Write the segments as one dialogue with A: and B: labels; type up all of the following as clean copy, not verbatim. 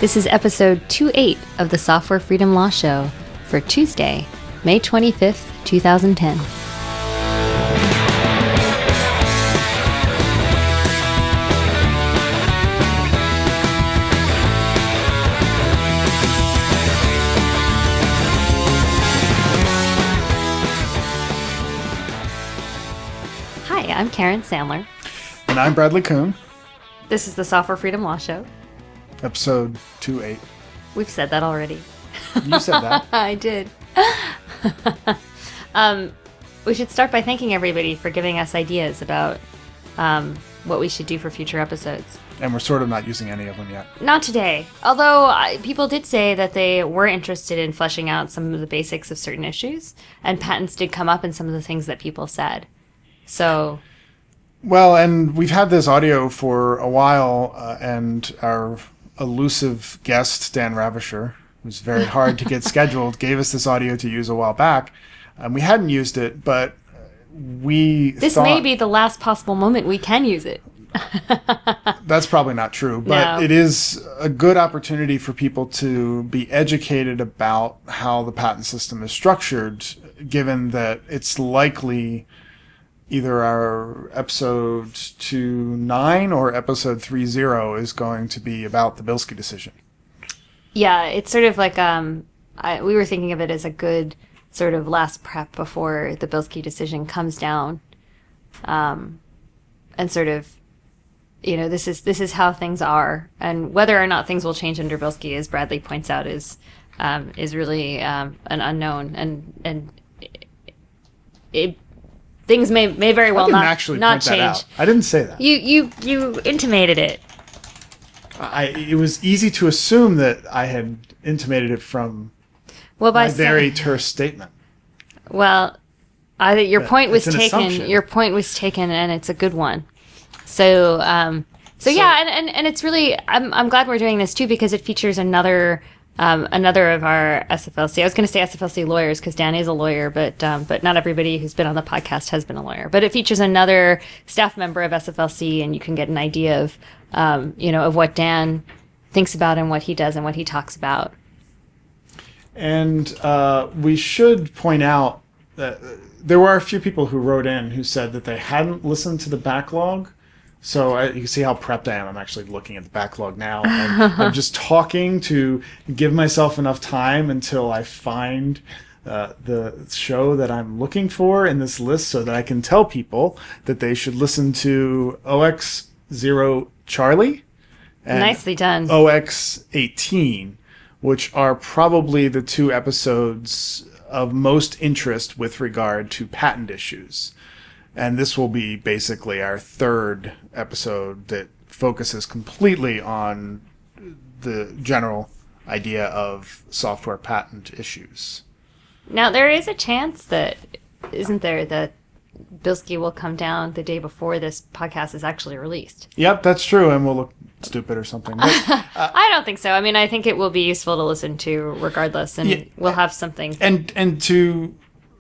A: This is episode 28 of the Software Freedom Law Show for Tuesday, May 25th, 2010. Hi, I'm Karen Sandler.
B: And I'm Bradley Kuhn.
A: This is the Software Freedom Law Show.
B: Episode 28.
A: We've said that already.
B: You said that.
A: I did. We should start by thanking everybody for giving us ideas about what we should do for future episodes.
B: And we're sort of not using any of them yet.
A: Not today. Although people did say that they were interested in fleshing out some of the basics of certain issues. And patents did come up in some of the things that people said. So...
B: Well, and we've had this audio for a while, and our elusive guest, Dan Ravisher, who's very hard to get scheduled, gave us this audio to use a while back. We hadn't used it, but
A: This may be the last possible moment we can use it.
B: That's probably not true, but
A: No.
B: It is a good opportunity for people to be educated about how the patent system is structured, given that it's likely either our episode 29 or episode 30 is going to be about the Bilski decision.
A: Yeah, it's sort of like we were thinking of it as a good sort of last prep before the Bilski decision comes down, and sort of, you know, this is how things are, and whether or not things will change under Bilski, as Bradley points out, is really an unknown, and it. Things may very well not change.
B: That out. I didn't say that.
A: You intimated it.
B: It was easy to assume that I had intimated it from my very terse statement.
A: Well, your point was
B: an
A: taken.
B: assumption.
A: Your point was taken, and it's a good one. So yeah, and it's really I'm glad we're doing this too, because it features another of our SFLC. I was going to say SFLC lawyers because Dan is a lawyer, but not everybody who's been on the podcast has been a lawyer. But it features another staff member of SFLC, and you can get an idea of of what Dan thinks about and what he does and what he talks about.
B: And we should point out that there were a few people who wrote in who said that they hadn't listened to the backlog. So you can see how prepped I am. I'm actually looking at the backlog now. And I'm just talking to give myself enough time until I find the show that I'm looking for in this list so that I can tell people that they should listen to OX0 Charlie and
A: Nicely done.
B: OX18, which are probably the two episodes of most interest with regard to patent issues. And this will be basically our third episode that focuses completely on the general idea of software patent issues.
A: Now, there is a chance that, isn't there, that Bilski will come down the day before this podcast is actually released.
B: Yep, that's true, and we'll look stupid or something. But,
A: I don't think so. I mean, I think it will be useful to listen to regardless, and we'll have something.
B: And to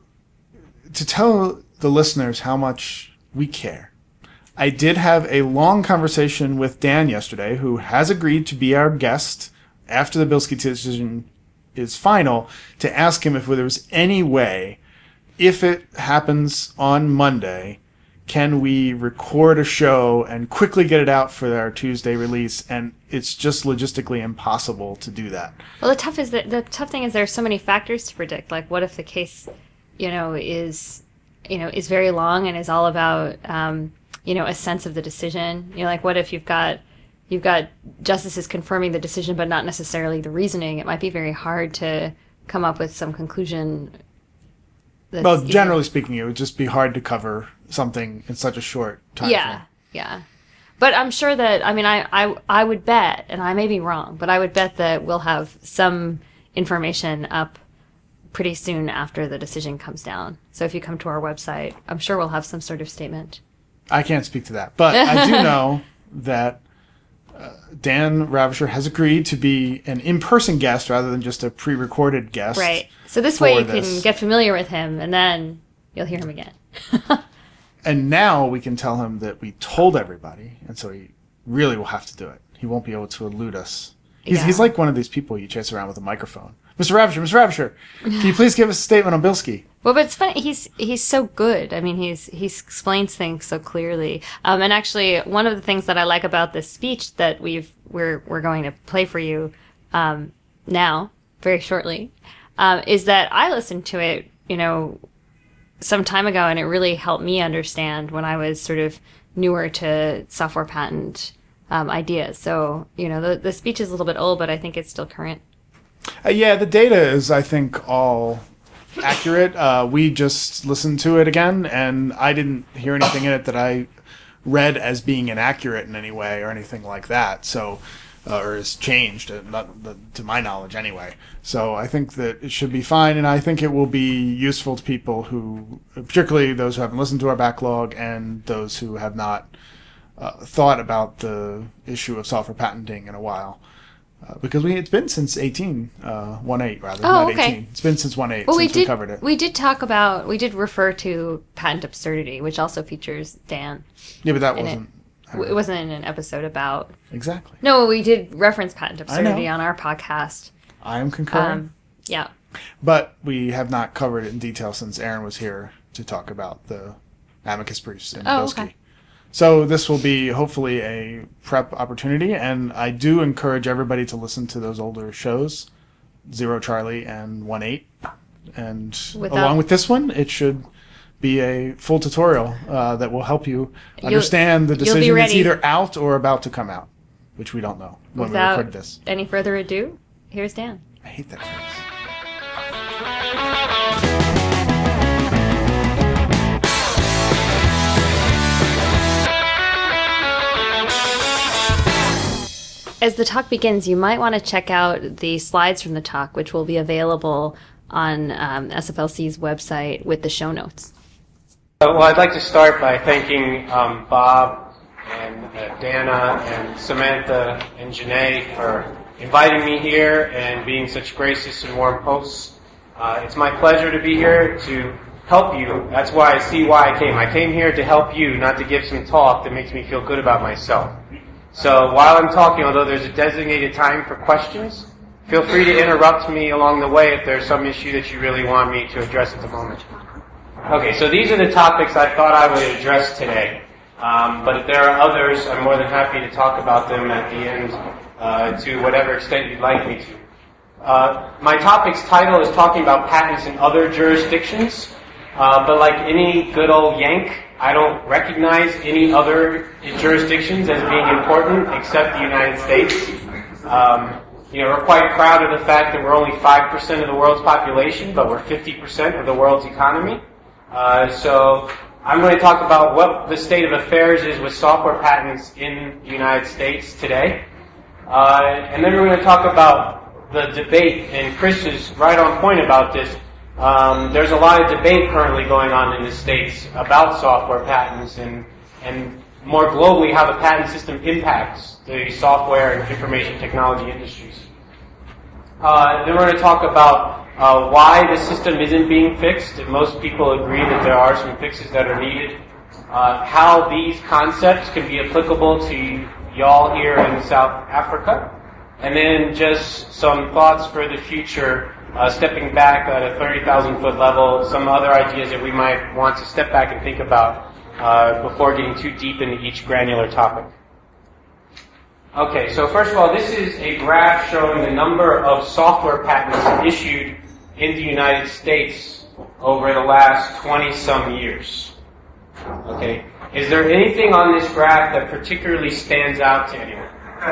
B: tell the listeners how much we care. I did have a long conversation with Dan yesterday, who has agreed to be our guest after the Bilski decision is final, to ask him if there was any way, if it happens on Monday, can we record a show and quickly get it out for our Tuesday release? And it's just logistically impossible to do that.
A: Well, the tough thing is there are so many factors to predict. Like, what if the case, is very long and is all about, a sense of the decision. Like, what if you've got justices confirming the decision, but not necessarily the reasoning? It might be very hard to come up with some conclusion.
B: Well, generally speaking, it would just be hard to cover something in such a short time frame.
A: Yeah. But I'm sure that, I would bet, and I may be wrong, but I would bet that we'll have some information up pretty soon after the decision comes down. So if you come to our website, I'm sure we'll have some sort of statement.
B: I can't speak to that, but I do know that Dan Ravisher has agreed to be an in-person guest rather than just a pre-recorded guest.
A: Right. So this way you can get familiar with him, and then you'll hear him again.
B: And now we can tell him that we told everybody, and so he really will have to do it. He won't be able to elude us He's like one of these people you chase around with a microphone. Mr. Ravisher, can you please give us a statement on Bilski?
A: Well, but it's funny. He's so good. I mean, he explains things so clearly. And actually, one of the things that I like about this speech that we're going to play for you now, very shortly, is that I listened to it, some time ago, and it really helped me understand when I was sort of newer to software patent ideas. So, the speech is a little bit old, but I think it's still current.
B: Yeah, the data is, I think, all accurate. We just listened to it again, and I didn't hear anything in it that I read as being inaccurate in any way or anything like that. So, or has changed, not to my knowledge anyway. So I think that it should be fine, and I think it will be useful to people who, particularly those who haven't listened to our backlog and those who have not thought about the issue of software patenting in a while. Because it's been since 1.8 rather, not
A: okay.
B: 18. It's been since 1.8
A: well,
B: since we covered it.
A: We did refer to Patent Absurdity, which also features Dan.
B: Yeah, but that wasn't...
A: It wasn't in an episode about...
B: Exactly.
A: No, we did reference Patent Absurdity on our podcast.
B: I am concurring.
A: Yeah.
B: But we have not covered it in detail since Aaron was here to talk about the amicus briefs in Bilski. Okay. So this will be hopefully a prep opportunity, and I do encourage everybody to listen to those older shows, Zero Charlie and 1.8. And along with this one, it should be a full tutorial that will help you understand the decision that's either out or about to come out, which we don't know when we recorded this.
A: Any further ado, here's Dan.
B: I hate that phrase.
A: As the talk begins, you might want to check out the slides from the talk, which will be available on SFLC's website with the show notes.
C: Well, I'd like to start by thanking Bob and Dana and Samantha and Janae for inviting me here and being such gracious and warm hosts. It's my pleasure to be here to help you. That's why I came. I came here to help you, not to give some talk that makes me feel good about myself. So while I'm talking, although there's a designated time for questions, feel free to interrupt me along the way if there's some issue that you really want me to address at the moment. Okay, so these are the topics I thought I would address today. But if there are others, I'm more than happy to talk about them at the end to whatever extent you'd like me to. My topic's title is talking about patents in other jurisdictions. But like any good old Yank, I don't recognize any other jurisdictions as being important except the United States. We're quite proud of the fact that we're only 5% of the world's population, but we're 50% of the world's economy. So I'm going to talk about what the state of affairs is with software patents in the United States today. And then we're going to talk about the debate, and Chris is right on point about this. There's a lot of debate currently going on in the States about software patents and more globally how the patent system impacts the software and information technology industries. Then we're going to talk about why the system isn't being fixed, and most people agree that there are some fixes that are needed. How these concepts can be applicable to y'all here in South Africa. And then just some thoughts for the future, stepping back at a 30,000-foot level, some other ideas that we might want to step back and think about before getting too deep into each granular topic. Okay, so first of all, this is a graph showing the number of software patents issued in the United States over the last 20-some years. Okay, is there anything on this graph that particularly stands out to anyone?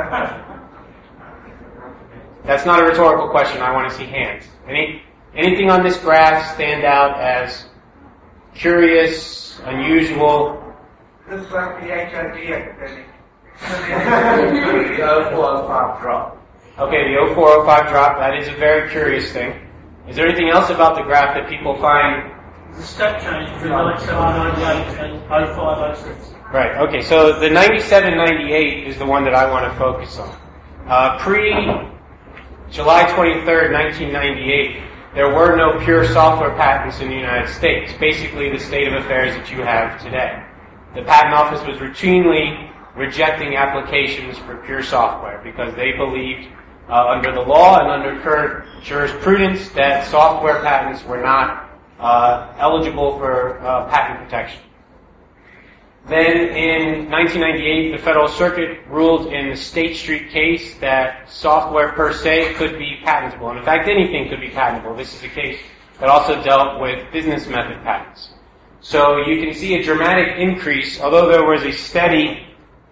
C: That's not a rhetorical question. I want to see hands. Anything on this graph stand out as curious, unusual?
D: Looks like the HID epidemic.
C: The 0405 drop. Okay, the 0405 drop. That is a very curious thing. Is there anything else about the graph that people find?
D: The step change between 9798 and 0506.
C: Right. Okay. So the 9798 is the one that I want to focus on. July 23rd, 1998, there were no pure software patents in the United States, basically the state of affairs that you have today. The Patent Office was routinely rejecting applications for pure software because they believed under the law and under current jurisprudence that software patents were not eligible for patent protection. Then in 1998, the Federal Circuit ruled in the State Street case that software per se could be patentable. And in fact, anything could be patentable. This is a case that also dealt with business method patents. So you can see a dramatic increase, although there was a steady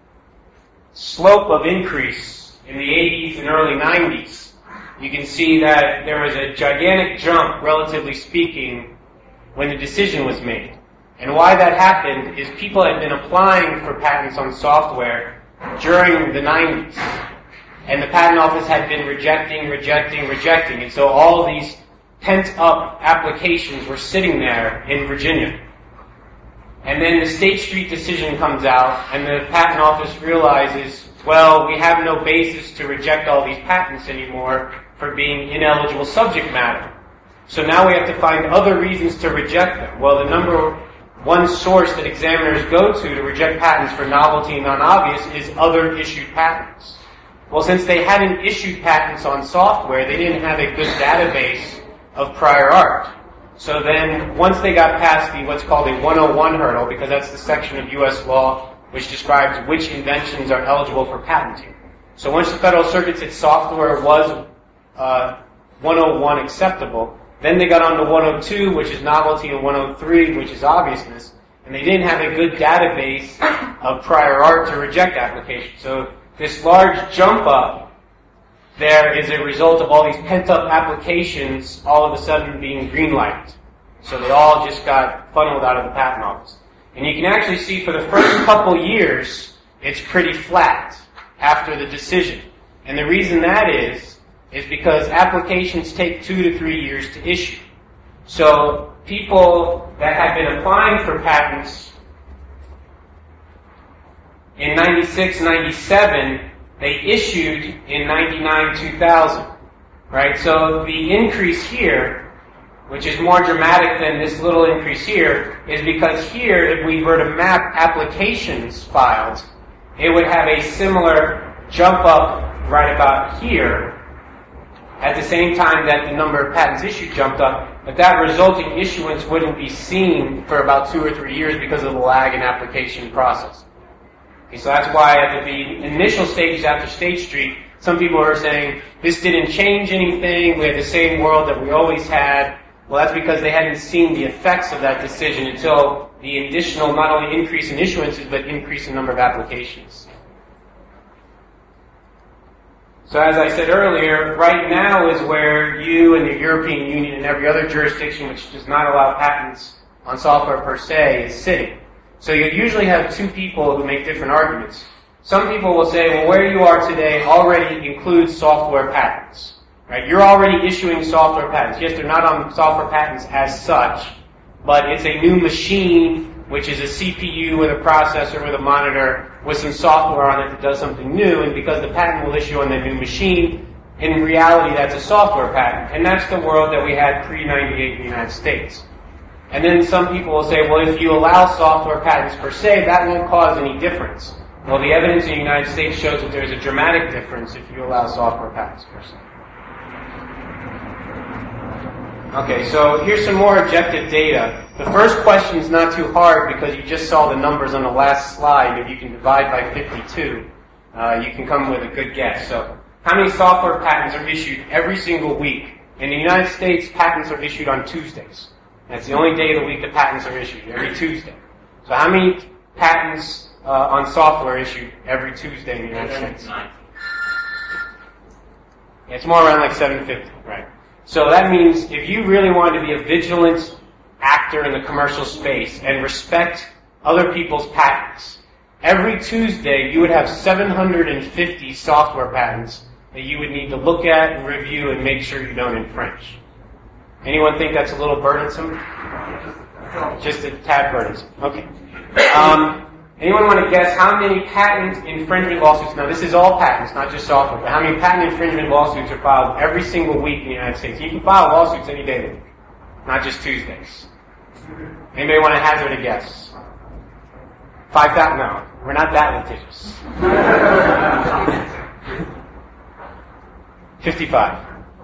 C: slope of increase in the 80s and early 90s. You can see that there was a gigantic jump, relatively speaking, when the decision was made. And why that happened is people had been applying for patents on software during the 90s. And the patent office had been rejecting. And so all these pent-up applications were sitting there in Virginia. And then the State Street decision comes out, and the patent office realizes, well, we have no basis to reject all these patents anymore for being ineligible subject matter. So now we have to find other reasons to reject them. Well, the number one source that examiners go to reject patents for novelty and non-obvious is other issued patents. Well, since they hadn't issued patents on software, they didn't have a good database of prior art. So then, once they got past the what's called a 101 hurdle, because that's the section of U.S. law which describes which inventions are eligible for patenting. So once the Federal Circuit said software was 101 acceptable, then they got on to 102, which is novelty, and 103, which is obviousness, and they didn't have a good database of prior art to reject applications. So this large jump up there is a result of all these pent-up applications all of a sudden being green-lighted. So they all just got funneled out of the patent office. And you can actually see for the first couple years, it's pretty flat after the decision. And the reason that is because applications take 2 to 3 years to issue. So people that had been applying for patents in 96, 97, they issued in 99, 2000. Right? So the increase here, which is more dramatic than this little increase here, is because here, if we were to map applications filed, it would have a similar jump up right about here, at the same time that the number of patents issued jumped up, but that resulting issuance wouldn't be seen for about 2 or 3 years because of the lag in application process. Okay, so that's why at the initial stages after State Street, some people are saying, this didn't change anything, we had the same world that we always had. Well, that's because they hadn't seen the effects of that decision until the additional not only increase in issuances, but increase in number of applications. So as I said earlier, right now is where you and the European Union and every other jurisdiction which does not allow patents on software per se is sitting. So you usually have two people who make different arguments. Some people will say, well, where you are today already includes software patents. Right? You're already issuing software patents. Yes, they're not on software patents as such, but it's a new machine, which is a CPU with a processor with a monitor with some software on it that does something new, and because the patent will issue on that new machine, in reality that's a software patent. And that's the world that we had pre-98 in the United States. And then some people will say, well, if you allow software patents per se, that won't cause any difference. Well, the evidence in the United States shows that there's a dramatic difference if you allow software patents per se. Okay, so here's some more objective data. The first question is not too hard because you just saw the numbers on the last slide. If you can divide by 52, you can come with a good guess. So how many software patents are issued every single week? In the United States, patents are issued on Tuesdays. That's the only day of the week that patents are issued, every Tuesday. So how many patents on software issued every Tuesday in the United States? 9. Yeah, it's more around like 750, right? So that means if you really wanted to be a vigilant actor in the commercial space and respect other people's patents, every Tuesday you would have 750 software patents that you would need to look at and review and make sure you don't infringe. Anyone think that's a little burdensome? Just a tad burdensome. Okay. Anyone want to guess how many patent infringement lawsuits, now this is all patents, not just software, but how many patent infringement lawsuits are filed every single week in the United States? You can file lawsuits any day of the week, not just Tuesdays. Anybody want to hazard a guess? 5,000? No, we're not that litigious. 55.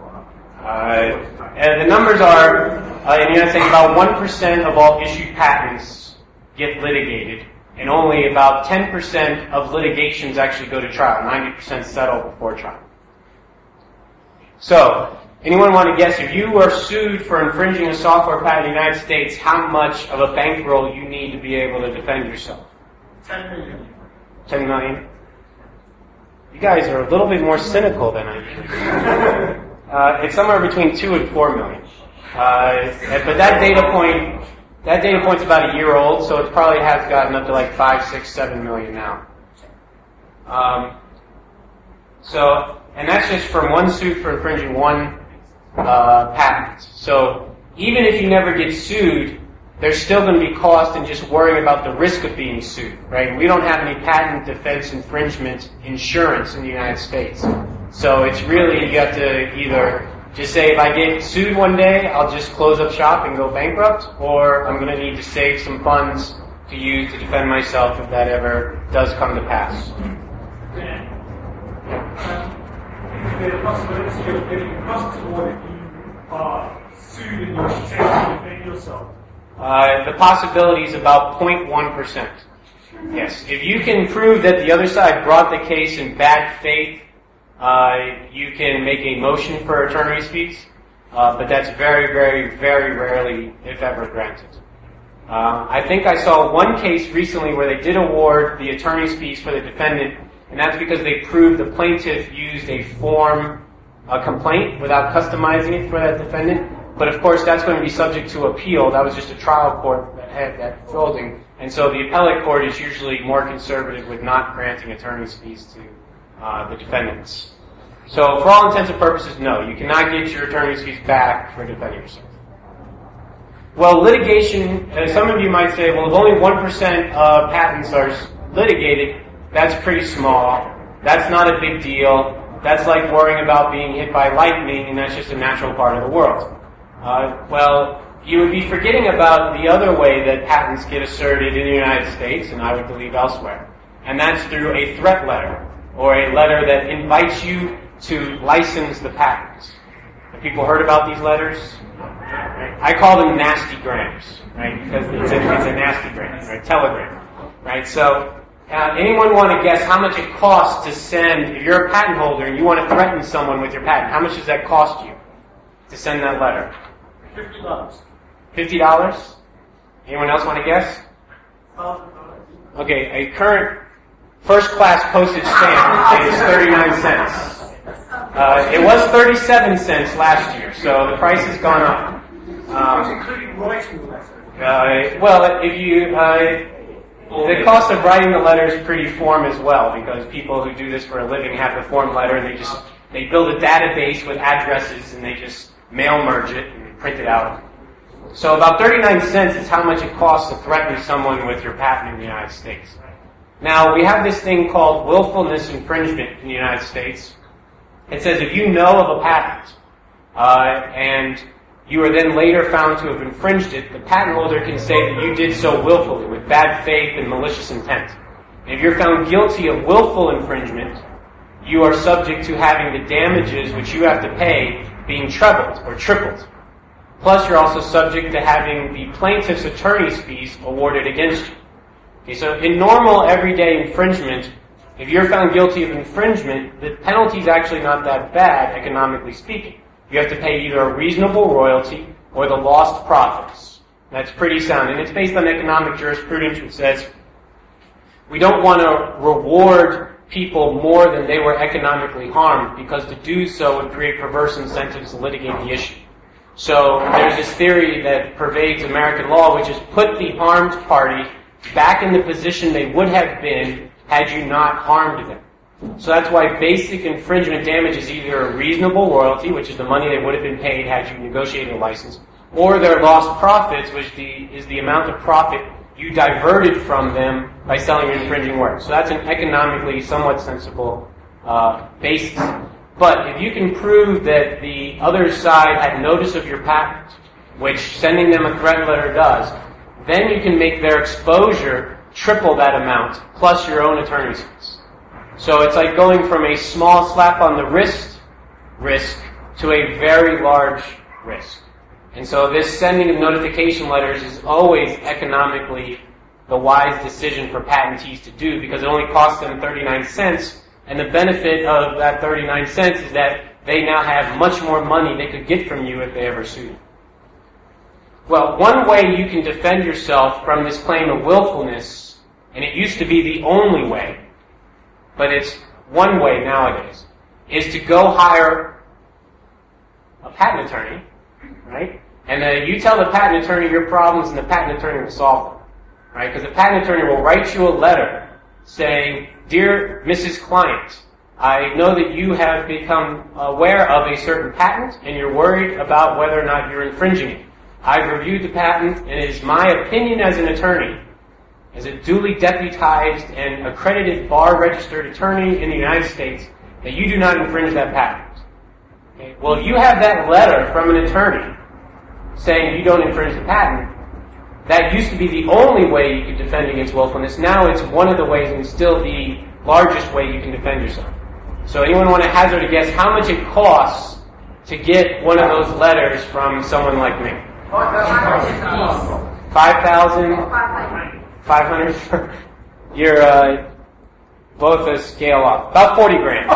C: And the numbers are, in the United States, about 1% of all issued patents get litigated, and only about 10% of litigations actually go to trial. 90% settle before trial. So, anyone want to guess, if you were sued for infringing a software patent in the United States, how much of a bankroll you need to be able to defend yourself?
D: 10 million.
C: 10 million? You guys are a little bit more cynical than I am. It's somewhere between 2 and 4 million. But that data point's about a year old, so it probably has gotten up to like 5, 6, 7 million now. And that's just from one suit for infringing one patent. So even if you never get sued, there's still going to be cost in just worrying about the risk of being sued, right? We don't have any patent defense infringement insurance in the United States. So it's really, you have to either just say, if I get sued one day, I'll just close up shop and go bankrupt, or I'm going to need to save some funds to use to defend myself if that ever does come to pass.
D: Is there a possibility of getting costs or if you are sued and you're attempting to defend yourself?
C: The possibility is about 0.1%. Yes. If you can prove that the other side brought the case in bad faith, you can make a motion for attorney's fees, but that's very, very, very rarely, if ever, granted. I think I saw one case recently where they did award the attorney's fees for the defendant, and that's because they proved the plaintiff used a complaint without customizing it for that defendant. But of course, that's going to be subject to appeal. That was just a trial court that had that holding. And so the appellate court is usually more conservative with not granting attorney's fees to the defendants. So for all intents and purposes, no, you cannot get your attorney's fees back for defending yourself. Well, litigation, some of you might say, well, if only 1% of patents are litigated, that's pretty small. That's not a big deal. That's like worrying about being hit by lightning, and that's just a natural part of the world. Well, you would be forgetting about the other way that patents get asserted in the United States, and I would believe elsewhere. And that's through a threat letter, or a letter that invites you to license the patent. Have people heard about these letters? I call them nasty grams, right? Because it's a nasty gram, right? Telegram, right? So, anyone want to guess how much it costs to send, if you're a patent holder and you want to threaten someone with your patent, how much does that cost you to send that letter?
D: $50.
C: $50? Anyone else want to guess?
D: $1,000.
C: Okay, a current first-class postage stamp is 39 cents. It was 37 cents last year, so the price has gone up.
D: Including writing the letter.
C: Well, if you, the cost of writing the letter is pretty form as well, because people who do this for a living have the form letter, and they build a database with addresses, and they just mail merge it and print it out. So about 39 cents is how much it costs to threaten someone with your patent in the United States. Now, we have this thing called willfulness infringement in the United States. It says if you know of a patent, and you are then later found to have infringed it, the patent holder can say that you did so willfully, with bad faith and malicious intent. And if you're found guilty of willful infringement, you are subject to having the damages which you have to pay being trebled or tripled. Plus, you're also subject to having the plaintiff's attorney's fees awarded against you. Okay, so in normal, everyday infringement, if you're found guilty of infringement, the penalty is actually not that bad, economically speaking. You have to pay either a reasonable royalty or the lost profits. That's pretty sound. And it's based on economic jurisprudence, which says we don't want to reward people more than they were economically harmed, because to do so would create perverse incentives to litigate the issue. So there's this theory that pervades American law, which is put the harmed party back in the position they would have been had you not harmed them. So that's why basic infringement damage is either a reasonable royalty, which is the money they would have been paid had you negotiated a license, or their lost profits, which is the amount of profit you diverted from them by selling your infringing work. So that's an economically somewhat sensible basis. But if you can prove that the other side had notice of your patent, which sending them a threat letter does, then you can make their exposure triple that amount, plus your own attorney's fees. So it's like going from a small slap on the wrist risk to a very large risk. And so this sending of notification letters is always economically the wise decision for patentees to do because it only costs them 39 cents, and the benefit of that 39 cents is that they now have much more money they could get from you if they ever sue you. Well, one way you can defend yourself from this claim of willfulness, and it used to be the only way, but it's one way nowadays, is to go hire a patent attorney, right? And you tell the patent attorney your problems, and the patent attorney will solve them, right? Because the patent attorney will write you a letter saying, "Dear Mrs. Client, I know that you have become aware of a certain patent, and you're worried about whether or not you're infringing it. I've reviewed the patent, and it is my opinion as an attorney, as a duly deputized and accredited bar-registered attorney in the United States, that you do not infringe that patent." Okay? Well, if you have that letter from an attorney saying you don't infringe the patent, that used to be the only way you could defend against willfulness. Now it's one of the ways, and still the largest way you can defend yourself. So anyone want to hazard a guess how much it costs to get one of those letters from someone like me? 5,000? 500? You're both a scale off. About 40 grand.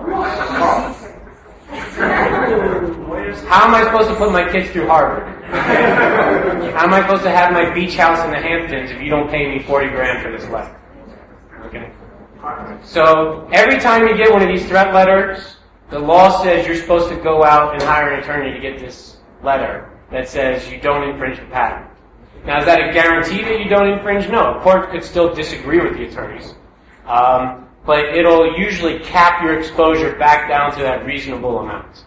C: How am I supposed to put my kids through Harvard? How am I supposed to have my beach house in the Hamptons if you don't pay me 40 grand for this letter? Okay. So every time you get one of these threat letters, the law says you're supposed to go out and hire an attorney to get this letter that says you don't infringe the patent. Now, is that a guarantee that you don't infringe? No. A court could still disagree with the attorneys. But it'll usually cap your exposure back down to that reasonable amount.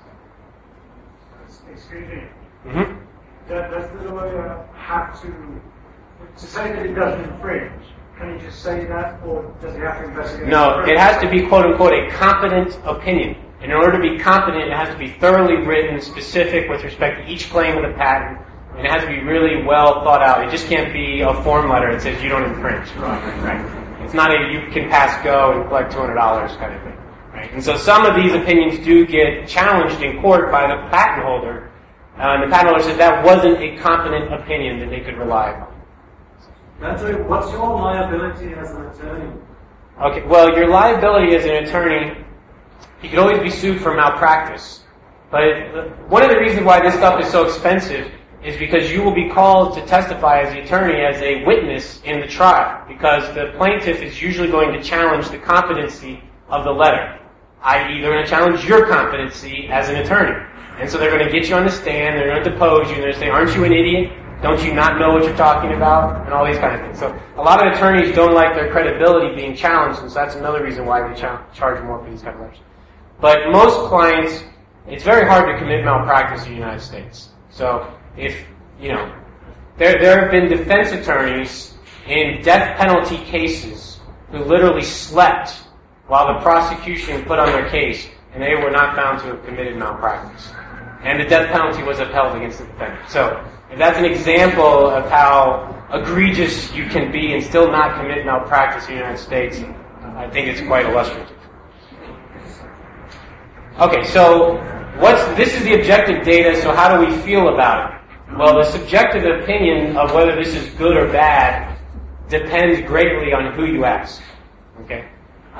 D: Excuse me.
C: Mm-hmm.
D: Does the lawyer have to say that it doesn't infringe? Can he just say that, or does he have to investigate?
C: No, it has to be, quote-unquote, a competent opinion. And in order to be competent, it has to be thoroughly written, specific with respect to each claim of the patent, and it has to be really well thought out. It just can't be a form letter that says you don't infringe. Right. It's not a you can pass go and collect $200 kind of thing. Right? And so some of these opinions do get challenged in court by the patent holder. And the patent holder says that wasn't a competent opinion that they could rely upon.
D: What's your liability as an attorney?
C: Okay, well, your liability as an attorney, you could always be sued for malpractice. But one of the reasons why this stuff is so expensive is because you will be called to testify as the attorney as a witness in the trial, because the plaintiff is usually going to challenge the competency of the letter, i.e. they're going to challenge your competency as an attorney. And so they're going to get you on the stand, they're going to depose you, and they're going to say, "Aren't you an idiot? Don't you not know what you're talking about?" And all these kind of things. So a lot of attorneys don't like their credibility being challenged, and so that's another reason why they charge more for these kind of letters. But most clients, it's very hard to commit malpractice in the United States. So if, there have been defense attorneys in death penalty cases who literally slept while the prosecution put on their case, and they were not found to have committed malpractice. And the death penalty was upheld against the defendant. So if that's an example of how egregious you can be and still not commit malpractice in the United States, I think it's quite illustrative. Okay, so this is the objective data, so how do we feel about it? Well, the subjective opinion of whether this is good or bad depends greatly on who you ask. Okay?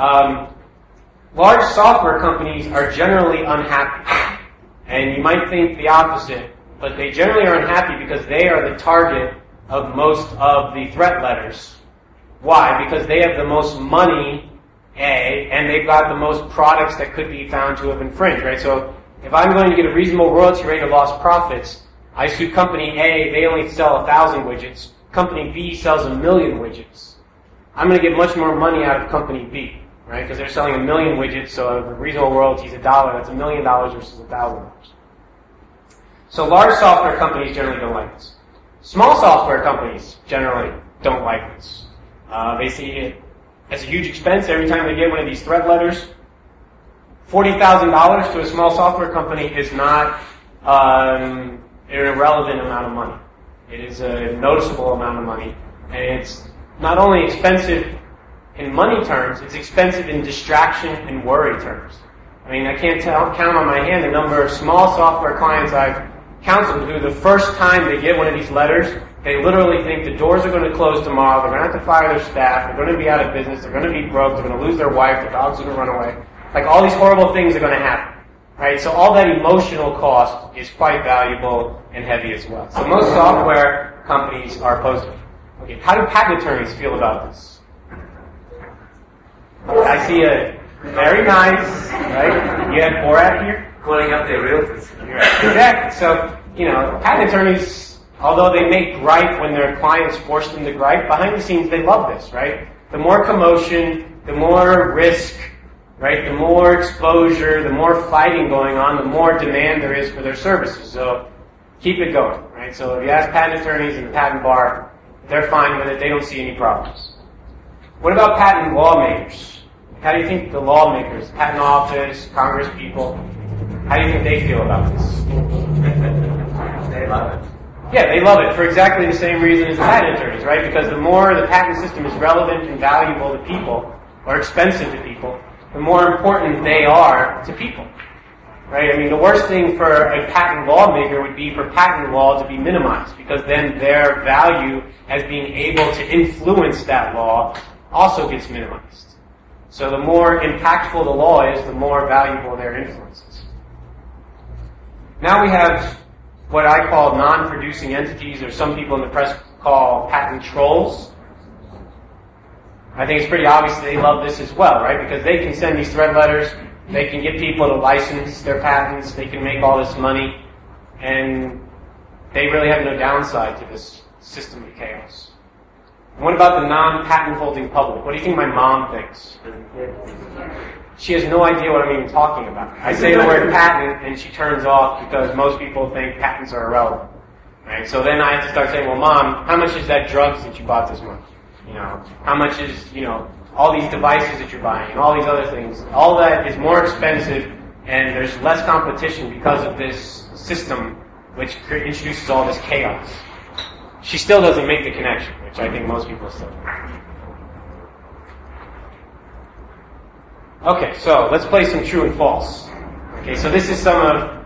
C: Large software companies are generally unhappy. And you might think the opposite, but they generally are unhappy because they are the target of most of the threat letters. Why? Because they have the most money, A, and they've got the most products that could be found to have infringed, right? So if I'm going to get a reasonable royalty rate of lost profits, I sue company A, they only sell 1,000 widgets. Company B sells 1,000,000 widgets. I'm going to get much more money out of company B, right? Because they're selling 1,000,000 widgets, so if a reasonable royalty is $1, that's $1 million versus $1,000. So large software companies generally don't like this. Small software companies generally don't like this. They see it as a huge expense every time they get one of these threat letters. $40,000 to a small software company is not an irrelevant amount of money. It is a noticeable amount of money. And it's not only expensive in money terms, it's expensive in distraction and worry terms. I mean, I can't count on my hand the number of small software clients I've counseled who the first time they get one of these letters, they literally think the doors are going to close tomorrow, they're going to have to fire their staff, they're going to be out of business, they're going to be broke, they're going to lose their wife, their dog's going to run away. Like, all these horrible things are going to happen. Right? So all that emotional cost is quite valuable and heavy as well. So most software companies are opposed to it. Okay, how do patent attorneys feel about this? I see a very nice, right? You had Borat here?
E: Calling up their realtors.
C: Exactly. So, patent attorneys, although they make gripe when their clients force them to gripe, behind the scenes they love this, right? The more commotion, the more risk, right? The more exposure, the more fighting going on, the more demand there is for their services. So keep it going, right? So if you ask patent attorneys in the patent bar, they're fine with it. They don't see any problems. What about patent lawmakers? How do you think the lawmakers, patent office, Congress people, how do you think they feel about this?
E: They love it.
C: Yeah, they love it for exactly the same reason as the patent attorneys, right? Because the more the patent system is relevant and valuable to people, or expensive to people, the more important they are to people, right? I mean, the worst thing for a patent lawmaker would be for patent law to be minimized, because then their value as being able to influence that law also gets minimized. So the more impactful the law is, the more valuable their influence is. Now we have what I call non-producing entities, or some people in the press call patent trolls. I think it's pretty obvious they love this as well, right? Because they can send these threat letters, they can get people to license their patents, they can make all this money, and they really have no downside to this system of chaos. And what about the non-patent holding public? What do you think my mom thinks? She has no idea what I'm even talking about. I say the word patent and she turns off because most people think patents are irrelevant. Right? So then I have to start saying, well, Mom, how much is that drugs that you bought this month? How much is, all these devices that you're buying and all these other things. All that is more expensive and there's less competition because of this system which introduces all this chaos. She still doesn't make the connection, which I think most people still do. Okay, so let's play some true and false. Okay, so this is some of,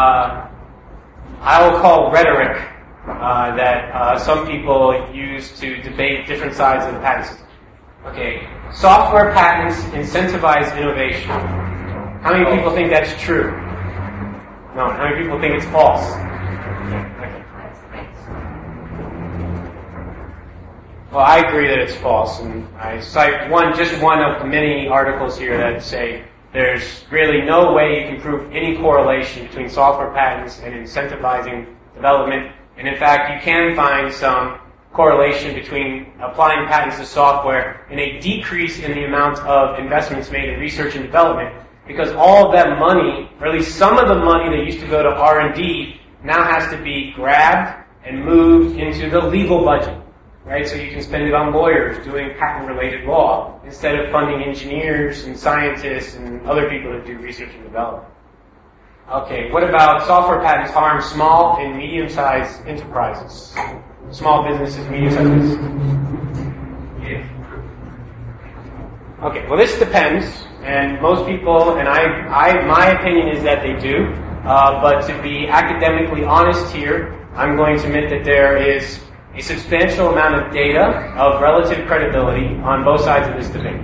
C: I will call rhetoric that some people use to debate different sides of the patent system. Okay, software patents incentivize innovation. How many people think that's true? No, how many people think it's false? Okay. Well, I agree that it's false, and I cite just one of many articles here that say there's really no way you can prove any correlation between software patents and incentivizing development. And in fact, you can find some correlation between applying patents to software and a decrease in the amount of investments made in research and development, because all of that money, or at least some of the money that used to go to R&D, now has to be grabbed and moved into the legal budget. Right, so you can spend it on lawyers doing patent-related law instead of funding engineers and scientists and other people that do research and development. Okay, what about software patents harm small and medium-sized enterprises? Small businesses, medium-sized businesses? Yeah. Okay, well this depends, and most people, and my opinion is that they do, but to be academically honest here, I'm going to admit that there is a substantial amount of data of relative credibility on both sides of this debate.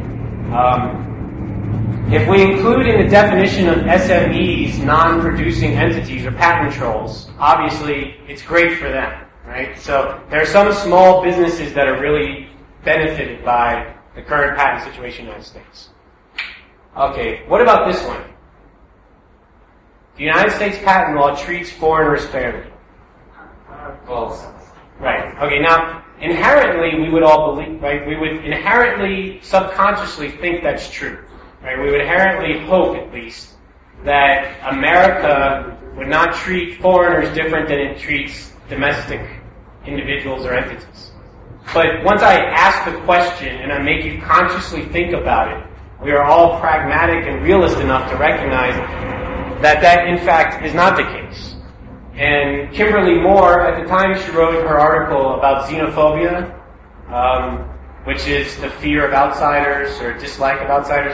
C: If we include in the definition of SMEs non-producing entities or patent trolls, obviously it's great for them, right? So there are some small businesses that are really benefited by the current patent situation in the United States. Okay, what about this one? The United States patent law treats foreigners fairly.
E: False.
C: Right. Okay, now, inherently, we would all believe, right? We would inherently, subconsciously think that's true. Right? We would inherently hope, at least, that America would not treat foreigners different than it treats domestic individuals or entities. But once I ask the question and I make you consciously think about it, we are all pragmatic and realist enough to recognize that in fact, is not the case. And Kimberly Moore, at the time she wrote her article about xenophobia, which is the fear of outsiders or dislike of outsiders,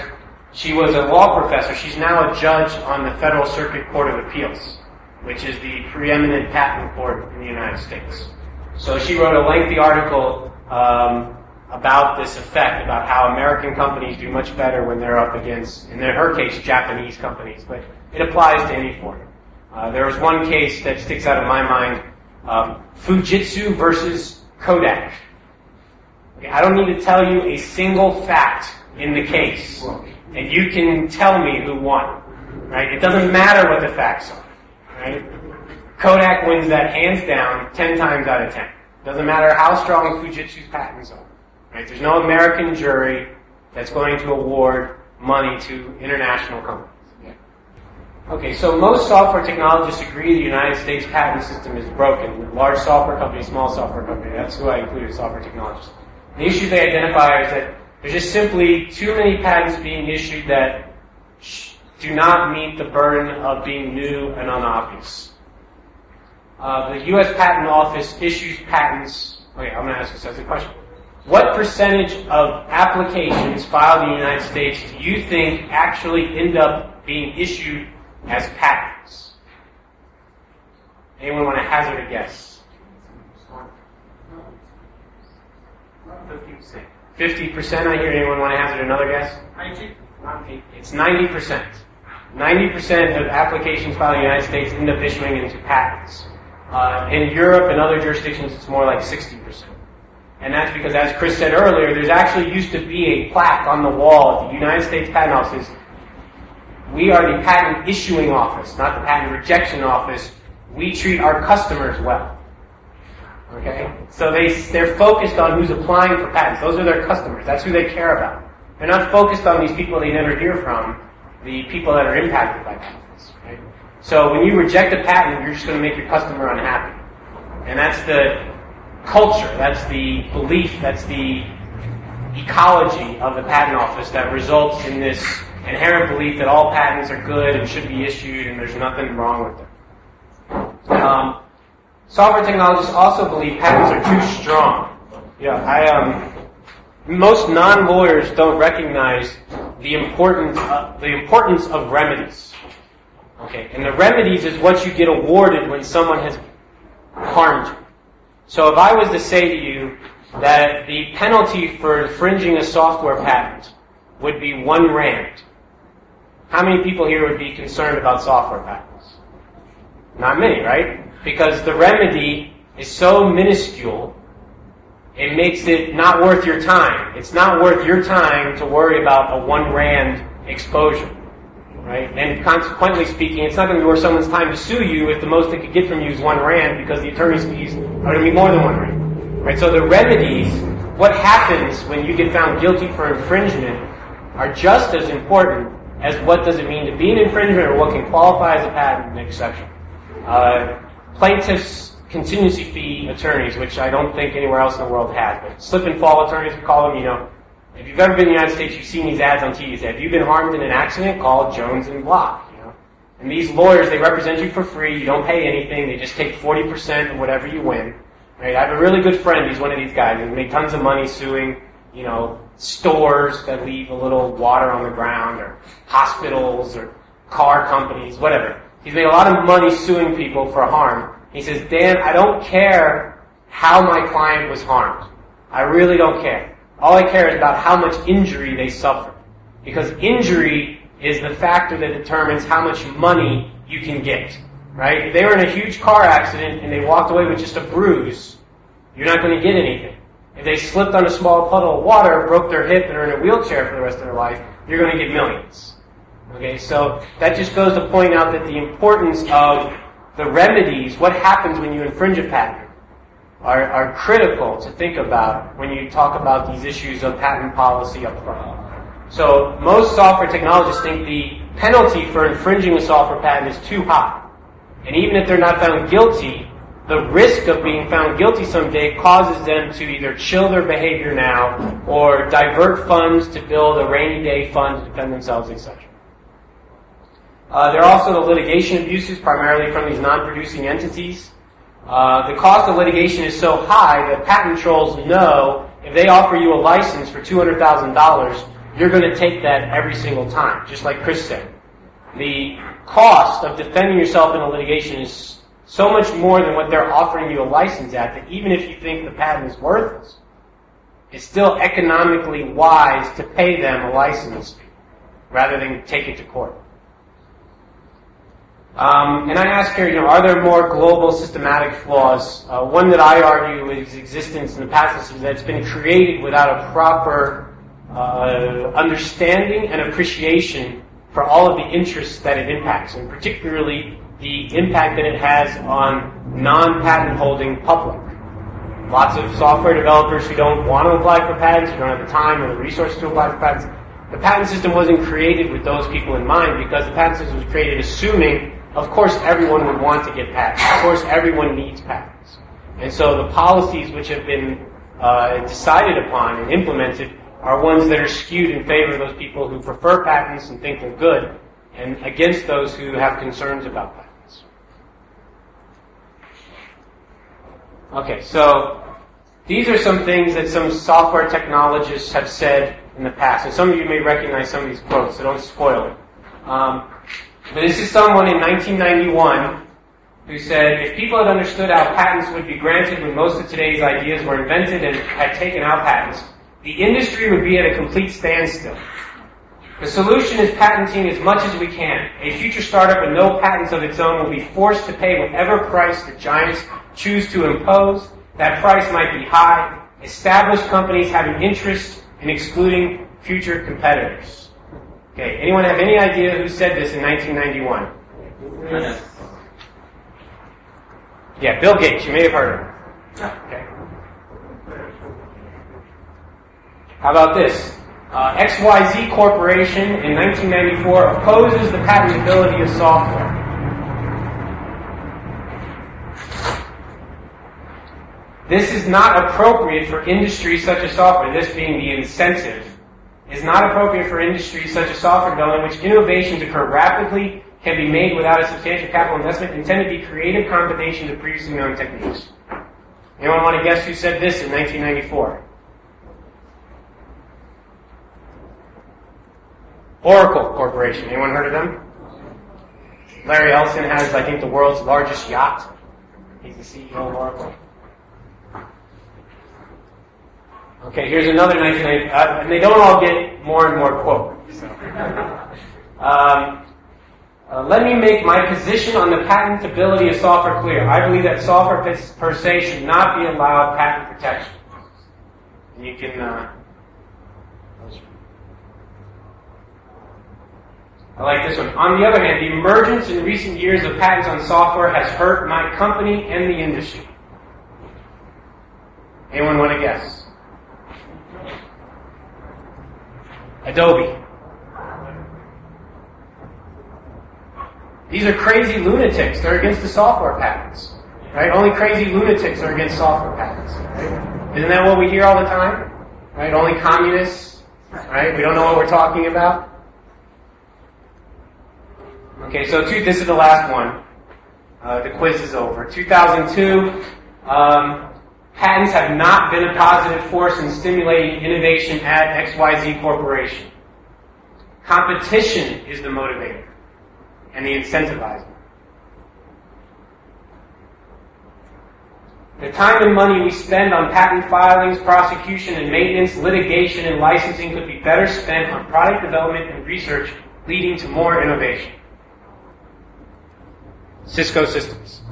C: She was a law professor. She's now a judge on the Federal Circuit Court of Appeals, which is the preeminent patent court in the United States. So she wrote a lengthy article about this effect, about how American companies do much better when they're up against, in her case, Japanese companies, but it applies to any form. There was one case that sticks out in my mind, Fujitsu versus Kodak. Okay, I don't need to tell you a single fact in the case, and you can tell me who won. Right? It doesn't matter what the facts are. Right? Kodak wins that hands down 10 times out of 10. Doesn't matter how strong Fujitsu's patents are. Right? There's no American jury that's going to award money to international companies. Okay, so most software technologists agree the United States patent system is broken. Large software company, small software company, that's who I included, software technologists. The issue they identify is that there's just simply too many patents being issued that do not meet the burden of being new and unobvious. The U.S. Patent Office issues patents. Okay, I'm going to ask you a question. What percentage of applications filed in the United States do you think actually end up being issued as patents? Anyone want to hazard a guess? 50%. 50%, I hear. Anyone want to hazard another guess? 90. It's 90%. 90% of applications filed in the United States end up issuing into patents. In Europe and other jurisdictions, it's more like 60%. And that's because, as Chris said earlier, there's actually used to be a plaque on the wall at the United States Patent Office. We are the patent issuing office, not the patent rejection office. We treat our customers well. Okay? So they're focused on who's applying for patents. Those are their customers. That's who they care about. They're not focused on these people they never hear from, the people that are impacted by patents. Right? So when you reject a patent, you're just going to make your customer unhappy. And that's the culture, that's the belief, that's the ecology of the patent office that results in this inherent belief that all patents are good and should be issued and there's nothing wrong with them. Software technologists also believe patents are too strong. Most non-lawyers don't recognize the importance of remedies. Okay, and the remedies is what you get awarded when someone has harmed you. So if I was to say to you that the penalty for infringing a software patent would be 1 rand, how many people here would be concerned about software patents? Not many, right? Because the remedy is so minuscule, it makes it not worth your time. It's not worth your time to worry about a 1 rand exposure, right? And consequently speaking, it's not going to be worth someone's time to sue you if the most they could get from you is 1 rand because the attorney's fees are going to be more than 1 rand, right? So the remedies, what happens when you get found guilty for infringement, are just as important as what does it mean to be an infringement or what can qualify as a patent and exception. Plaintiffs' contingency fee attorneys, which I don't think anywhere else in the world has, but slip and fall attorneys, we call them, if you've ever been in the United States, you've seen these ads on TV. If you've been harmed in an accident, call Jones and Block. And these lawyers, they represent you for free. You don't pay anything. They just take 40% of whatever you win. Right? I have a really good friend. He's one of these guys. He's made tons of money suing, stores that leave a little water on the ground, or hospitals, or car companies, whatever. He's made a lot of money suing people for harm. He says, Dan, I don't care how my client was harmed. I really don't care. All I care is about how much injury they suffered. Because injury is the factor that determines how much money you can get. Right? If they were in a huge car accident and they walked away with just a bruise, you're not going to get anything. If they slipped on a small puddle of water, broke their hip, and are in a wheelchair for the rest of their life, you're going to get millions. Okay, so that just goes to point out that the importance of the remedies, what happens when you infringe a patent, are critical to think about when you talk about these issues of patent policy up front. So most software technologists think the penalty for infringing a software patent is too high. And even if they're not found guilty, the risk of being found guilty someday causes them to either chill their behavior now or divert funds to build a rainy day fund to defend themselves, etc. There are also the litigation abuses, primarily from these non-producing entities. The cost of litigation is so high that patent trolls know if they offer you a license for $200,000, you're going to take that every single time, just like Chris said. The cost of defending yourself in a litigation is so much more than what they're offering you a license at, that even if you think the patent is worthless, it's still economically wise to pay them a license fee rather than take it to court. And I ask here, are there more global systematic flaws? One that I argue is existence in the patent system that's been created without a proper understanding and appreciation for all of the interests that it impacts, and particularly the impact that it has on non-patent holding public. Lots of software developers who don't want to apply for patents, who don't have the time or the resources to apply for patents. The patent system wasn't created with those people in mind, because the patent system was created assuming, of course, everyone would want to get patents. Of course, everyone needs patents. And so the policies which have been decided upon and implemented are ones that are skewed in favor of those people who prefer patents and think they're good, and against those who have concerns about patents. Okay, so these are some things that some software technologists have said in the past. And some of you may recognize some of these quotes, so don't spoil it. But this is someone in 1991 who said, if people had understood how patents would be granted when most of today's ideas were invented and had taken out patents, the industry would be at a complete standstill. The solution is patenting as much as we can. A future startup with no patents of its own will be forced to pay whatever price the giants choose to impose. That price might be high. Established companies have an interest in excluding future competitors. Okay, anyone have any idea who said this in 1991? Yeah, Bill Gates. You may have heard of him. Okay. How about this? XYZ Corporation in 1994 opposes the patentability of software. This is not appropriate for industries such as software, this being the incentive, is not appropriate for industries such as software development, in which innovations occur rapidly, can be made without a substantial capital investment, and tend to be creative combinations of previously known techniques. Anyone want to guess who said this in 1994? Oracle Corporation. Anyone heard of them? Larry Ellison has, I think, the world's largest yacht. He's the CEO of Oracle. Okay, here's another 1990, and they don't all get more and more quote. So. Let me make my position on the patentability of software clear. I believe that software per se should not be allowed patent protection. And you can... I like this one. On the other hand, the emergence in recent years of patents on software has hurt my company and the industry. Anyone want to guess? Adobe. These are crazy lunatics. They're against the software patents. Right? Only crazy lunatics are against software patents. Right? Isn't that what we hear all the time? Right? Only communists. Right? We don't know what we're talking about. Okay, so this is the last one. The quiz is over. 2002, patents have not been a positive force in stimulating innovation at XYZ Corporation. Competition is the motivator and the incentivizer. The time and money we spend on patent filings, prosecution and maintenance, litigation and licensing could be better spent on product development and research, leading to more innovation. Cisco Systems.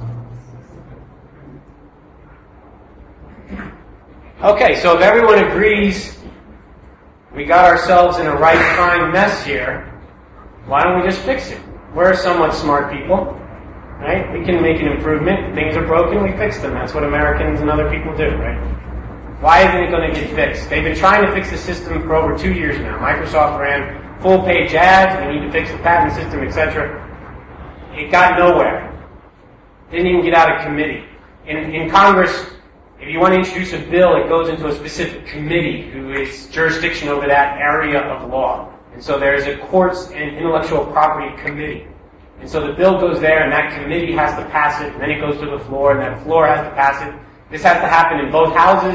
C: Okay, so if everyone agrees we got ourselves in a right fine mess here, why don't we just fix it? We're somewhat smart people, right? We can make an improvement. If things are broken, we fix them. That's what Americans and other people do, right? Why isn't it going to get fixed? They've been trying to fix the system for over 2 years now. Microsoft ran full-page ads, we need to fix the patent system, etc. It got nowhere. Didn't even get out of committee. In Congress, if you want to introduce a bill, it goes into a specific committee who is jurisdiction over that area of law. And so there is a courts and intellectual property committee. And so the bill goes there, and that committee has to pass it, and then it goes to the floor, and that floor has to pass it. This has to happen in both houses,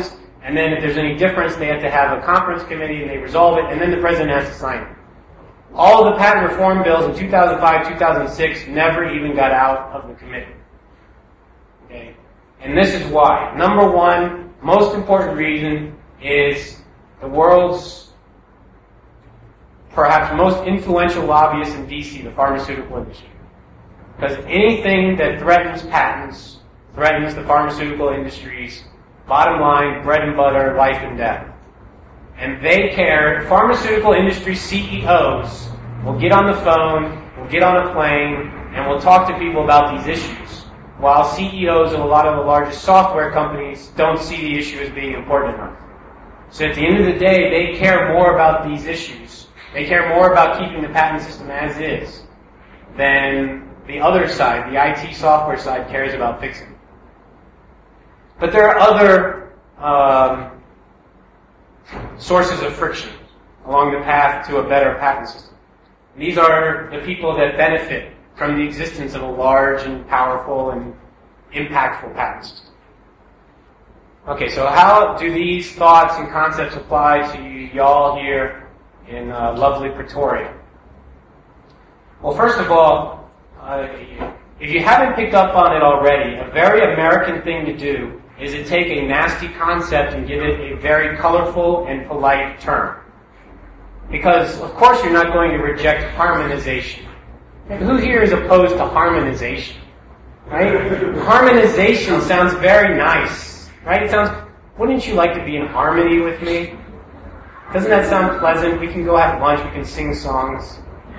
C: And then if there's any difference, they have to have a conference committee and they resolve it, and then the president has to sign it. All of the patent reform bills in 2005, 2006 never even got out of the committee. Okay? And this is why. Number one, most important reason is the world's perhaps most influential lobbyist in DC, the pharmaceutical industry. Because anything that threatens patents threatens the pharmaceutical industry's bottom line, bread and butter, life and death. And they care. Pharmaceutical industry CEOs will get on the phone, will get on a plane, and will talk to people about these issues, while CEOs of a lot of the largest software companies don't see the issue as being important enough. So at the end of the day, they care more about these issues. They care more about keeping the patent system as is than the other side, the IT software side, cares about fixing it. But there are other sources of friction along the path to a better patent system. These are the people that benefit from the existence of a large and powerful and impactful patent system. Okay, so how do these thoughts and concepts apply to y'all here in lovely Pretoria? Well, first of all, if you haven't picked up on it already, a very American thing to do is to take a nasty concept and give it a very colorful and polite term. Because, of course, you're not going to reject harmonization. Who here is opposed to harmonization? Right? Harmonization sounds very nice. Right? It sounds, wouldn't you like to be in harmony with me? Doesn't that sound pleasant? We can go have lunch, we can sing songs.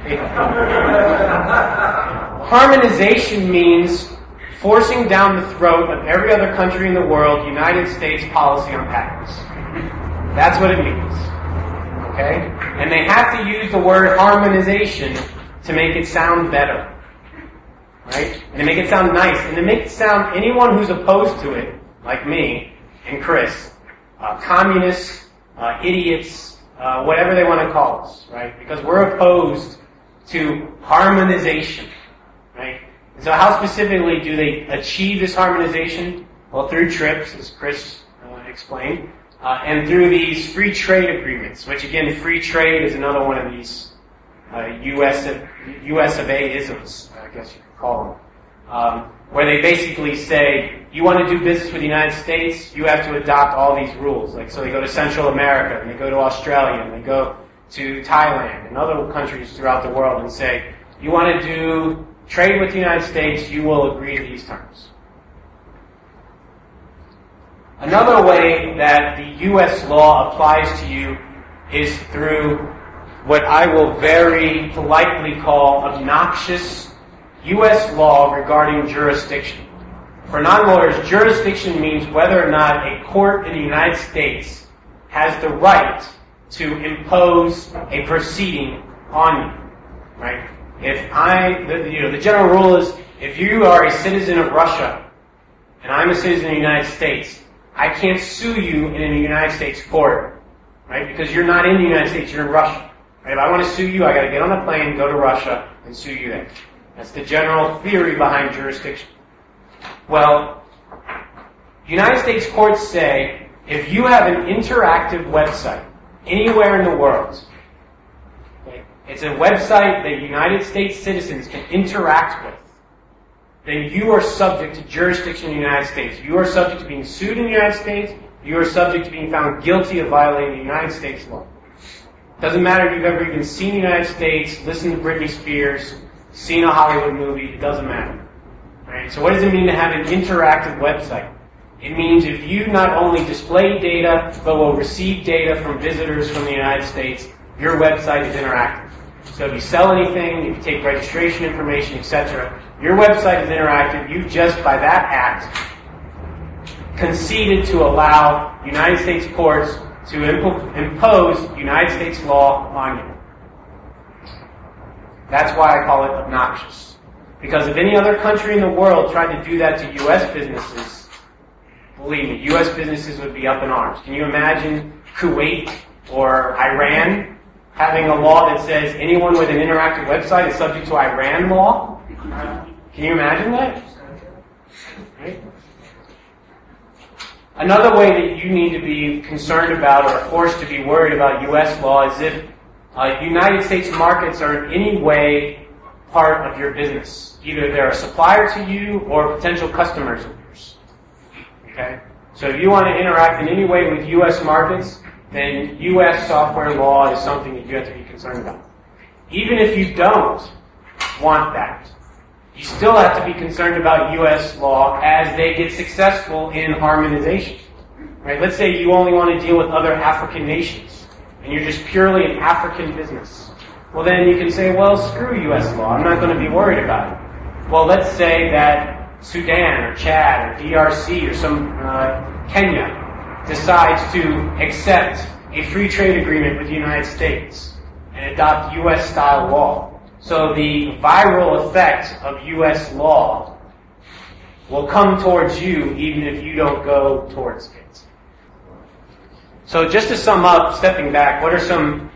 C: Harmonization means forcing down the throat of every other country in the world United States policy on patents. That's what it means. Okay? And they have to use the word harmonization to make it sound better. Right? And to make it sound nice. And to make it sound, anyone who's opposed to it, like me and Chris, communists, idiots, whatever they want to call us, right? Because we're opposed to harmonization, right? And so how specifically do they achieve this harmonization? Well, through TRIPS, as Chris explained, and through these free trade agreements, which again, free trade is another one of these US of A-isms, I guess you could call them, where they basically say, you want to do business with the United States, you have to adopt all these rules. Like, so they go to Central America, and they go to Australia, and they go to Thailand, and other countries throughout the world, and say, you want to do trade with the United States, you will agree to these terms. Another way that the U.S. law applies to you is through what I will very politely call obnoxious U.S. law regarding jurisdiction. For non-lawyers, jurisdiction means whether or not a court in the United States has the right to impose a proceeding on you, right? The general rule is, if you are a citizen of Russia and I'm a citizen of the United States, I can't sue you in a United States court, right? Because you're not in the United States, you're in Russia. Right? If I want to sue you, I got to get on a plane, go to Russia, and sue you there. That's the general theory behind jurisdiction. Well, United States courts say if you have an interactive website anywhere in the world, okay, it's a website that United States citizens can interact with, then you are subject to jurisdiction in the United States. You are subject to being sued in the United States. You are subject to being found guilty of violating the United States law. Doesn't matter if you've ever even seen the United States, listened to Britney Spears, seen a Hollywood movie, it doesn't matter. Right? So what does it mean to have an interactive website? It means if you not only display data, but will receive data from visitors from the United States, your website is interactive. So if you sell anything, if you take registration information, etc., your website is interactive. You just, by that act, conceded to allow United States courts to impose United States law on you. That's why I call it obnoxious. Because if any other country in the world tried to do that to U.S. businesses, believe me, U.S. businesses would be up in arms. Can you imagine Kuwait or Iran having a law that says anyone with an interactive website is subject to Iran law? Can you imagine that? Right? Another way that you need to be concerned about or forced to be worried about U.S. law is if United States markets are in any way part of your business. Either they're a supplier to you or potential customers of yours. Okay? So if you want to interact in any way with U.S. markets, then U.S. software law is something that you have to be concerned about. Even if you don't want that, you still have to be concerned about U.S. law as they get successful in harmonization. Right? Let's say you only want to deal with other African nations, and you're just purely an African business. Well, then you can say, well, screw U.S. law. I'm not going to be worried about it. Well, let's say that Sudan or Chad or DRC or some Kenya decides to accept a free trade agreement with the United States and adopt U.S.-style law. So the viral effect of U.S. law will come towards you even if you don't go towards it. So just to sum up, stepping back, what are some,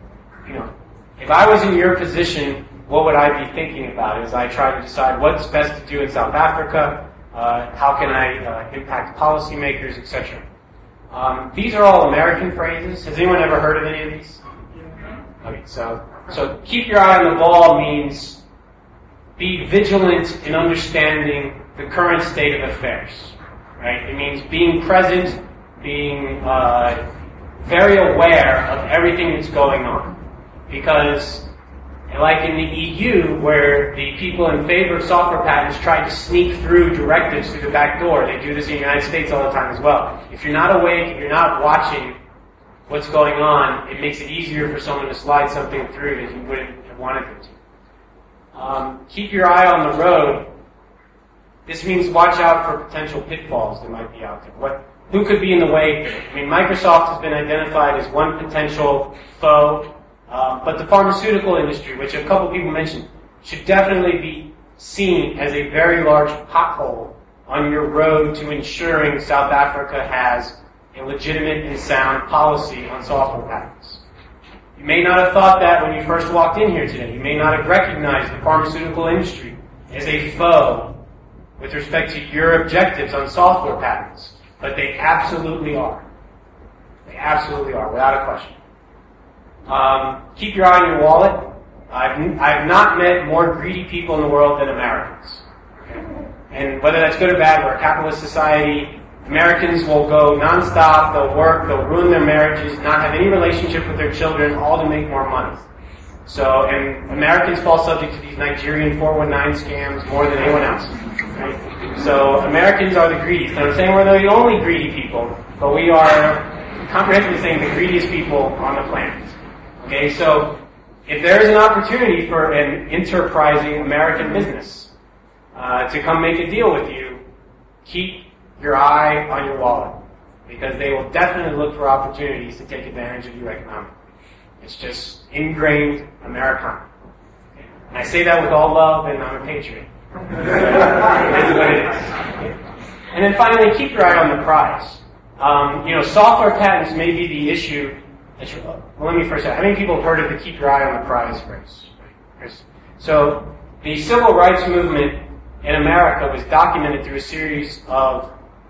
C: if I was in your position, what would I be thinking about as I try to decide what's best to do in South Africa, how can I impact policymakers, etc. These are all American phrases. Has anyone ever heard of any of these? Okay, so keep your eye on the ball means be vigilant in understanding the current state of affairs. Right? It means being present, being very aware of everything that's going on. Because, like in the EU, where the people in favor of software patents try to sneak through directives through the back door, they do this in the United States all the time as well. If you're not awake, if you're not watching what's going on, it makes it easier for someone to slide something through that you wouldn't have wanted them to. Keep your eye on the road. This means watch out for potential pitfalls that might be out there. Who could be in the way? I mean, Microsoft has been identified as one potential foe, but the pharmaceutical industry, which a couple people mentioned, should definitely be seen as a very large pothole on your road to ensuring South Africa has a legitimate and sound policy on software patents. You may not have thought that when you first walked in here today. You may not have recognized the pharmaceutical industry as a foe with respect to your objectives on software patents. But they absolutely are. They absolutely are, without a question. Keep your eye on your wallet. I've not met more greedy people in the world than Americans. Okay? And whether that's good or bad, we're a capitalist society. Americans will go nonstop, they'll work, they'll ruin their marriages, not have any relationship with their children, all to make more money. So, and Americans fall subject to these Nigerian 419 scams more than anyone else. Right? So, Americans are the greediest. And I'm saying we're the only greedy people, but we are comprehensively saying the greediest people on the planet. Okay, so if there is an opportunity for an enterprising American business to come make a deal with you, keep your eye on your wallet, because they will definitely look for opportunities to take advantage of you economically. It's just ingrained Americana. And I say that with all love, and I'm a patriot. That's what it is. And then finally, keep your eye on the prize. Software patents may be the issue. Well, let me first say, how many people have heard of the keep your eye on the prize phrase? So, the civil rights movement in America was documented through a series of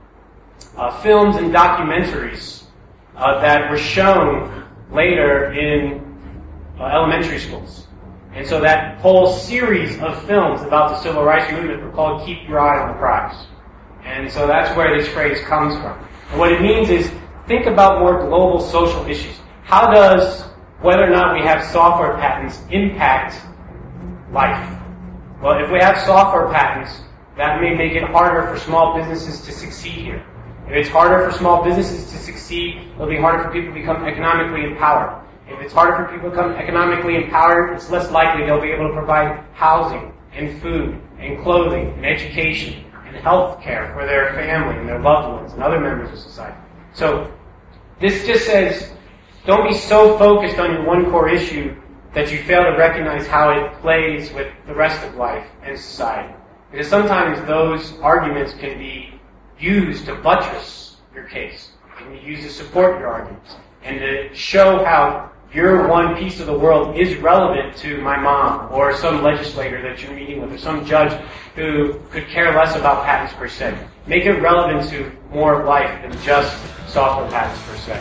C: films and documentaries that were shown later in elementary schools. And so that whole series of films about the civil rights movement were called Keep Your Eye on the Prize. And so that's where this phrase comes from. And what it means is, think about more global social issues. How does whether or not we have software patents impact life? Well, if we have software patents, that may make it harder for small businesses to succeed here. If it's harder for small businesses to succeed, it'll be harder for people to become economically empowered. If it's harder for people to become economically empowered, it's less likely they'll be able to provide housing and food and clothing and education and health care for their family and their loved ones and other members of society. So this just says, don't be so focused on your one core issue that you fail to recognize how it plays with the rest of life and society. Because sometimes those arguments can be used to buttress your case, and be used to support your arguments, and to show how your one piece of the world is relevant to my mom or some legislator that you're meeting with or some judge who could care less about patents per se. Make it relevant to more of life than just software patents per se.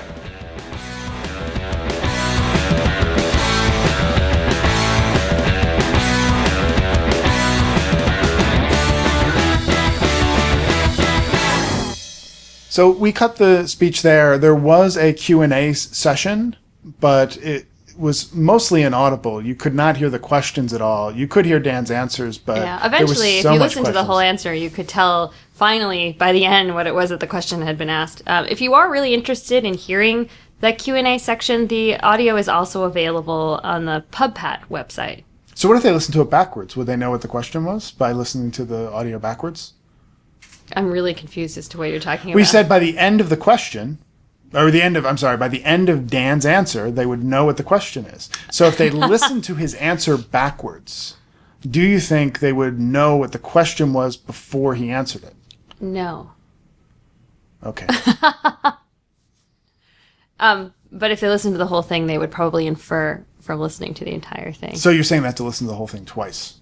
B: So we cut the speech there. There was a Q&A session, but it was mostly inaudible. You could not hear the questions at all. You could hear Dan's answers, but
A: Yeah, eventually, if
B: there was so
A: you
B: much
A: listen to the whole
B: questions.
A: answer, you could tell finally by the end what it was that the question had been asked. If you are really interested in hearing that Q&A section, the audio is also available on the PubPat website.
B: So what if they listened to it backwards? Would they know what the question was by listening to the audio backwards?
A: I'm really confused as to what you're talking about.
B: We said by the end of the question, or by the end of Dan's answer, they would know what the question is. So if they listened to his answer backwards, do you think they would know what the question was before he answered it?
A: No.
B: Okay.
A: But if they listened to the whole thing, they would probably infer from listening to the entire thing.
B: So you're saying they have to listen to the whole thing twice?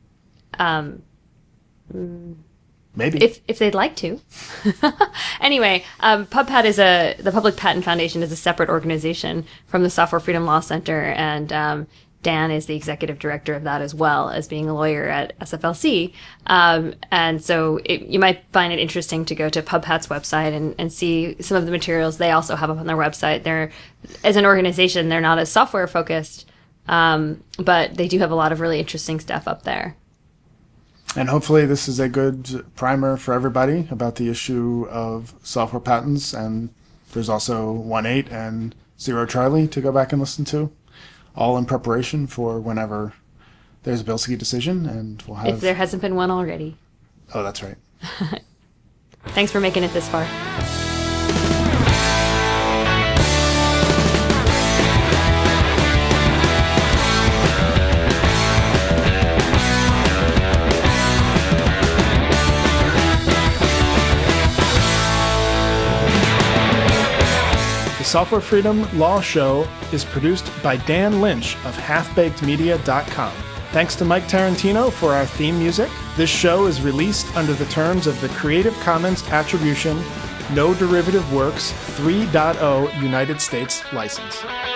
B: Maybe.
A: If they'd like to. Anyway, PubPat the Public Patent Foundation is a separate organization from the Software Freedom Law Center, and Dan is the executive director of that as well as being a lawyer at SFLC. And so you might find it interesting to go to PubPat's website and see some of the materials they also have up on their website. As an organization, they're not as software focused, but they do have a lot of really interesting stuff up there.
B: And hopefully this is a good primer for everybody about the issue of software patents. And there's also 1.8 and 0 Charlie to go back and listen to, all in preparation for whenever there's a Bilski decision. And we'll have...
A: If there hasn't been one already.
B: Oh, that's right.
A: Thanks for making it this far.
B: The Software Freedom Law Show is produced by Dan Lynch of halfbakedmedia.com. Thanks to Mike Tarantino for our theme music. This show is released under the terms of the Creative Commons Attribution, No Derivative Works 3.0 United States license.